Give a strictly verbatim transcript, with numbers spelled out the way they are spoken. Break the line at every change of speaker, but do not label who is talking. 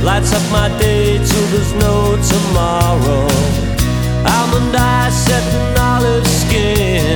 lights up my day till there's no tomorrow. Almond eyes set in olive skin,